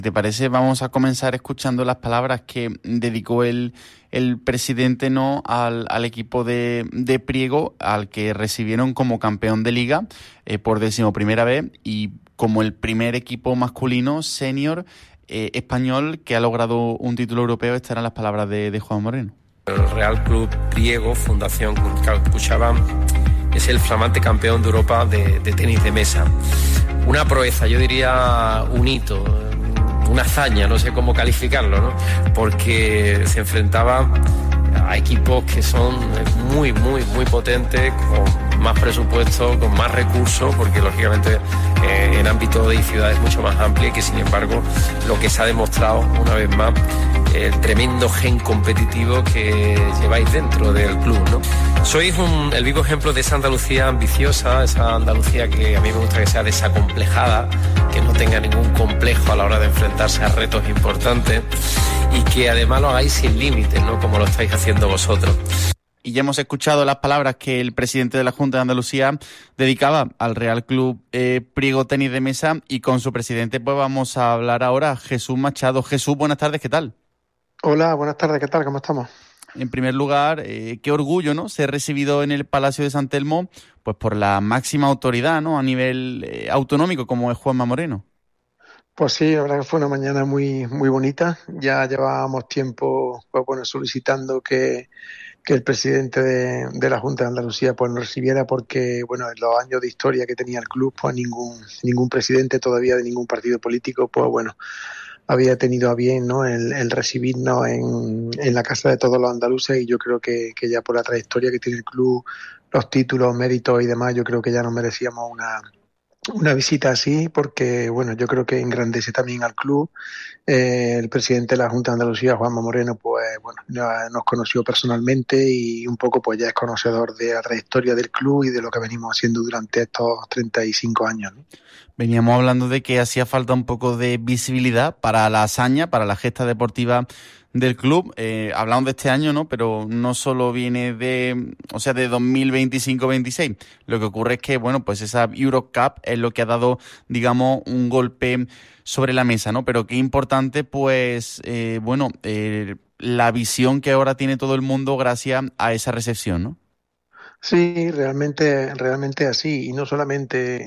¿Te parece? Vamos a comenzar escuchando las palabras que dedicó el presidente al equipo de Priego, al que recibieron como campeón de liga por 11ª vez y como el primer equipo masculino senior español que ha logrado un título europeo. Estas eran las palabras de Juan Moreno. El Real Club Priego, Fundación CaixaBank, es el flamante campeón de Europa de tenis de mesa. Una proeza, yo diría un hito, una hazaña, no sé cómo calificarlo, ¿no? Porque se enfrentaba a equipos que son muy potentes, con más presupuesto, con más recursos, porque lógicamente en ámbito de ciudades mucho más amplio, y que sin embargo lo que se ha demostrado una vez más, el tremendo gen competitivo que lleváis dentro del club, ¿no? Sois el vivo ejemplo de esa Andalucía ambiciosa, esa Andalucía que a mí me gusta que sea desacomplejada, que no tenga ningún complejo a la hora de enfrentarse a retos importantes y que además lo hagáis sin límites, ¿no? Como lo estáis haciendo vosotros. Y ya hemos escuchado las palabras que el presidente de la Junta de Andalucía dedicaba al Real Club Priego Tenis de Mesa, y con su presidente pues vamos a hablar ahora. Jesús Machado. Jesús, buenas tardes, ¿qué tal? Hola, buenas tardes, ¿qué tal? ¿Cómo estamos? En primer lugar, qué orgullo, ¿no?, ser recibido en el Palacio de San Telmo pues por la máxima autoridad, ¿no?, a nivel autonómico, como es Juanma Moreno. Pues sí, la verdad que fue una mañana muy bonita. Ya llevábamos tiempo solicitando que el presidente de la Junta de Andalucía pues nos recibiera, porque en los años de historia que tenía el club, pues ningún presidente todavía de ningún partido político había tenido a bien, ¿no?, el recibirnos en la casa de todos los andaluces, y yo creo que ya por la trayectoria que tiene el club, los títulos, méritos y demás, yo creo que ya nos merecíamos una visita así, porque yo creo que engrandece también al club. El presidente de la Junta de Andalucía, Juanma Moreno, nos conoció personalmente y un poco pues ya es conocedor de la trayectoria del club y de lo que venimos haciendo durante estos 35 años, ¿no? Veníamos hablando de que hacía falta un poco de visibilidad para la hazaña, para la gesta deportiva del club. Hablamos de este año, ¿no? Pero no solo viene de 2025-26. Lo que ocurre es que, pues esa Eurocup es lo que ha dado, digamos, un golpe sobre la mesa, ¿no? Pero qué importante, la visión que ahora tiene todo el mundo gracias a esa recepción, ¿no? Sí, realmente así, y no solamente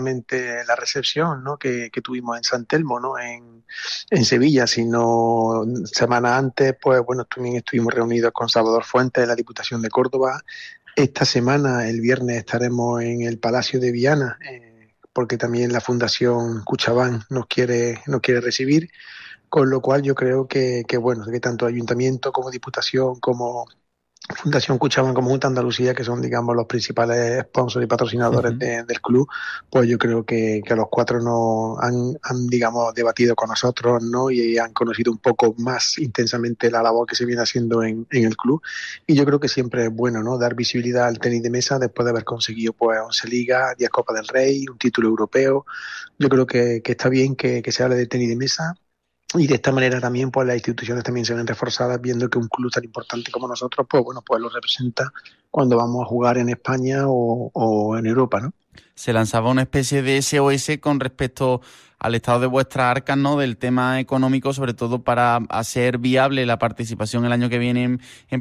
la recepción, ¿no?, que tuvimos en San Telmo, ¿no?, en Sevilla, sino semana antes, también estuvimos reunidos con Salvador Fuentes de la Diputación de Córdoba. Esta semana, el viernes, estaremos en el Palacio de Viana, porque también la Fundación CaixaBank nos quiere recibir, con lo cual yo creo que tanto Ayuntamiento como Diputación como Fundación CaixaBank como Junta de Andalucía, que son, digamos, los principales sponsors y patrocinadores del club, pues yo creo que los cuatro nos han digamos, debatido con nosotros, ¿no?, y han conocido un poco más intensamente la labor que se viene haciendo en el club. Y yo creo que siempre es bueno, ¿no?, dar visibilidad al tenis de mesa después de haber conseguido 11 ligas, 10 Copas del Rey, un título europeo. Yo creo que está bien que se hable de tenis de mesa. Y de esta manera también las instituciones también se ven reforzadas, viendo que un club tan importante como nosotros pues lo representa cuando vamos a jugar en España o en Europa, ¿no? Se lanzaba una especie de SOS con respecto al estado de vuestras arcas, ¿no?, del tema económico, sobre todo para hacer viable la participación el año que viene en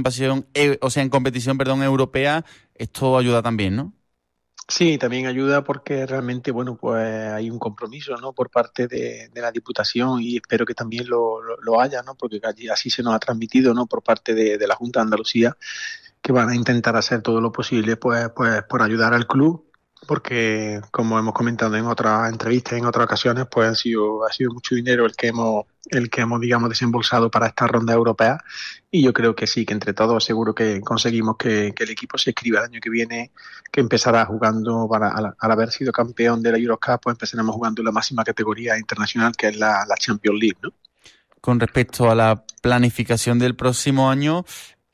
competición europea. Esto ayuda también, ¿no? Sí, también ayuda porque realmente, hay un compromiso, ¿no?, por parte de la Diputación, y espero que también lo haya, ¿no?, porque así se nos ha transmitido, ¿no?, por parte de la Junta de Andalucía, que van a intentar hacer todo lo posible, por ayudar al club, porque, como hemos comentado en otras entrevistas, en otras ocasiones, pues ha sido mucho dinero el que hemos, digamos, desembolsado para esta ronda europea, y yo creo que sí, que entre todos seguro que conseguimos que el equipo se inscriba el año que viene, que empezará jugando, al haber sido campeón de la Eurocup, pues empezaremos jugando en la máxima categoría internacional, que es la Champions League, ¿no? Con respecto a la planificación del próximo año,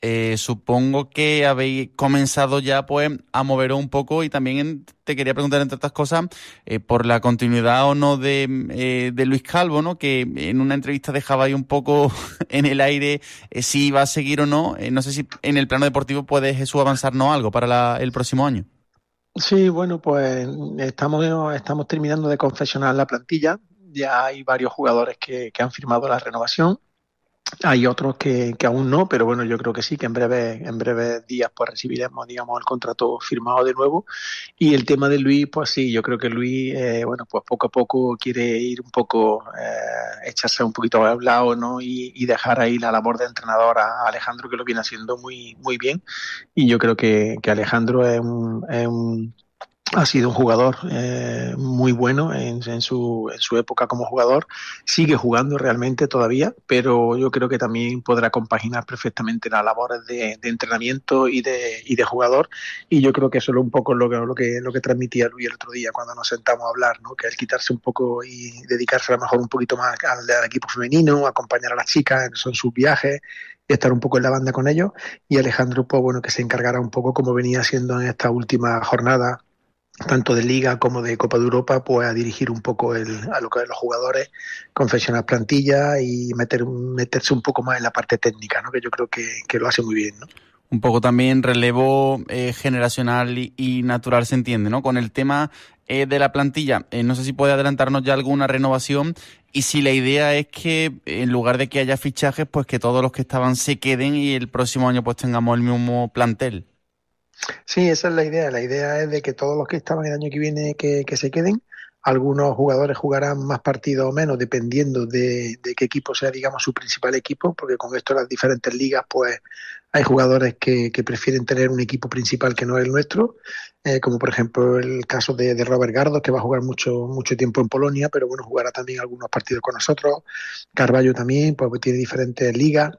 supongo que habéis comenzado ya a moveros un poco, y también te quería preguntar, entre otras cosas, por la continuidad o no de Luis Calvo, ¿no?, que en una entrevista dejaba ahí un poco en el aire si iba a seguir o no. No sé si en el plano deportivo puede, Jesús, avanzarnos algo para el próximo año. Sí, pues estamos terminando de confeccionar la plantilla. ya hay varios jugadores que han firmado la renovación. Hay otros que aún no, pero bueno, yo creo que sí, que en breves días pues recibiremos, digamos, el contrato firmado de nuevo. Y el tema de Luis, pues sí, yo creo que Luis, bueno, pues poco a poco quiere ir un poco, echarse un poquito al lado, ¿no? Y dejar ahí la labor de entrenador a Alejandro, que lo viene haciendo muy, muy bien. Y yo creo que Alejandro ha sido un jugador muy bueno en su época como jugador. Sigue jugando realmente todavía, pero yo creo que también podrá compaginar perfectamente las labores de entrenamiento y de jugador. Y yo creo que eso es un poco lo que transmitía Luis el otro día cuando nos sentamos a hablar, ¿no? Que es quitarse un poco y dedicarse a lo mejor un poquito más al equipo femenino, acompañar a las chicas en sus viajes y estar un poco en la banda con ellos. Y Alejandro, pues bueno, que se encargará un poco, como venía siendo en esta última jornada, tanto de Liga como de Copa de Europa, pues a dirigir un poco a lo que es los jugadores, confeccionar plantillas y meterse un poco más en la parte técnica, ¿no? Que yo creo que lo hace muy bien, ¿no? Un poco también relevo generacional y natural, se entiende, ¿no? Con el tema de la plantilla, no sé si puede adelantarnos ya alguna renovación y si la idea es que en lugar de que haya fichajes, pues que todos los que estaban se queden y el próximo año pues tengamos el mismo plantel. Sí, esa es la idea. La idea es de que todos los que estaban el año que viene que se queden. Algunos jugadores jugarán más partidos o menos, dependiendo de qué equipo sea, digamos, su principal equipo, porque con esto de las diferentes ligas, pues hay jugadores que prefieren tener un equipo principal que no es el nuestro, como por ejemplo el caso de Robert Gardo, que va a jugar mucho tiempo en Polonia, pero bueno, jugará también algunos partidos con nosotros. Carballo también, pues tiene diferentes ligas.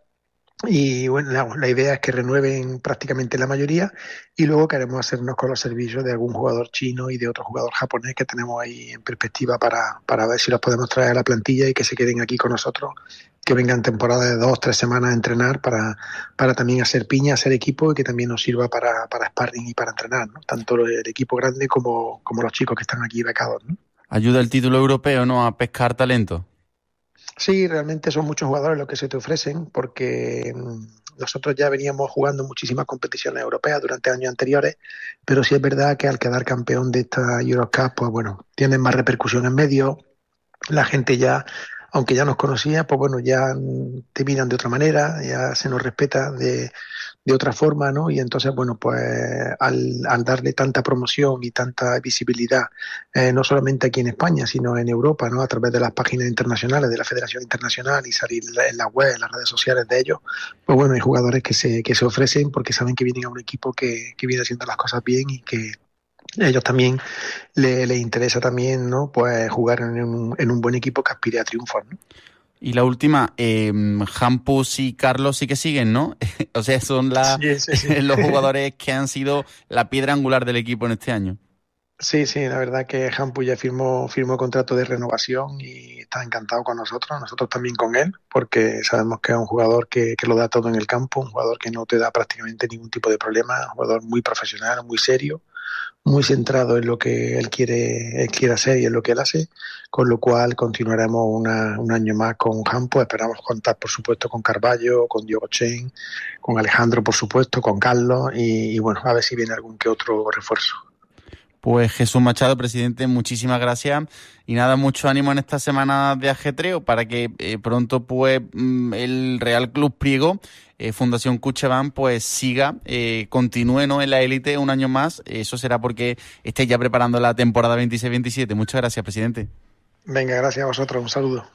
Y bueno, la idea es que renueven prácticamente la mayoría y luego queremos hacernos con los servicios de algún jugador chino y de otro jugador japonés que tenemos ahí en perspectiva para ver si los podemos traer a la plantilla y que se queden aquí con nosotros, que vengan temporada de 2-3 semanas a entrenar para también hacer piña, hacer equipo y que también nos sirva para sparring y para entrenar, ¿no? Tanto el equipo grande como los chicos que están aquí becados, ¿no? Ayuda el título europeo, ¿no?, a pescar talento. Sí, realmente son muchos jugadores los que se te ofrecen porque nosotros ya veníamos jugando muchísimas competiciones europeas durante años anteriores, pero sí es verdad que al quedar campeón de esta Eurocup, pues bueno, tienen más repercusión en medios, la gente ya, aunque ya nos conocía, pues bueno, ya te miran de otra manera, ya se nos respeta de otra forma, ¿no? Y entonces, bueno, pues al darle tanta promoción y tanta visibilidad, no solamente aquí en España, sino en Europa, ¿no? A través de las páginas internacionales de la Federación Internacional y salir en la web, en las redes sociales de ellos, pues bueno, hay jugadores que se ofrecen porque saben que vienen a un equipo que viene haciendo las cosas bien y que a ellos también les interesa también, ¿no? Pues jugar en un buen equipo que aspire a triunfos, ¿no? Y la última, Hampus y Carlos sí que siguen, ¿no? O sea, son sí. los jugadores que han sido la piedra angular del equipo en este año. Sí, la verdad que Hampus ya firmó contrato de renovación y está encantado con nosotros también con él, porque sabemos que es un jugador que lo da todo en el campo, un jugador que no te da prácticamente ningún tipo de problema, un jugador muy profesional, muy serio, muy centrado en lo que él quiere hacer y en lo que él hace, con lo cual continuaremos un año más con Hampus. Esperamos contar, por supuesto, con Carballo, con Diogo Chen, con Alejandro, por supuesto, con Carlos y bueno, a ver si viene algún que otro refuerzo. Pues Jesús Machado, presidente, muchísimas gracias y nada, mucho ánimo en esta semana de ajetreo para que pronto pues el Real Club Priego, Fundación CaixaBank, pues siga, continúe, ¿no?, en la élite un año más. Eso será porque esté ya preparando la temporada 26-27. Muchas gracias, presidente. Venga, gracias a vosotros, un saludo.